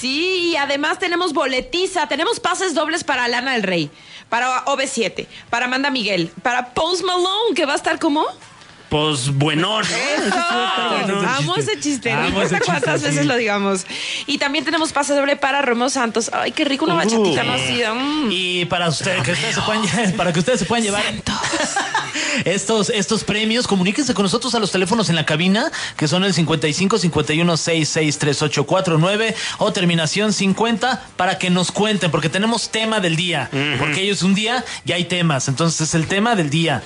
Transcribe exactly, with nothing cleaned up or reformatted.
Sí, y además tenemos boletiza, tenemos pases dobles para Lana del Rey, para O V siete, para Amanda Miguel, para Post Malone, que va a estar como... Pues bueno, ¿no? Eso. Amo ese chiste. No importa cuántas veces lo digamos. Y también tenemos pase doble para Romeo Santos. Ay, qué rico una bachatita, ¿no? Así, mm. Y para ustedes, que ustedes se puedan, para que ustedes se puedan llevar estos, estos premios, comuníquense con nosotros a los teléfonos en la cabina, que son el cincuenta y cinco, cincuenta y uno, sesenta y seis, treinta y ocho cuarenta y nueve o terminación cincuenta, para que nos cuenten, porque tenemos tema del día. Uh-huh. Porque ellos un día ya hay temas, entonces es el tema del día.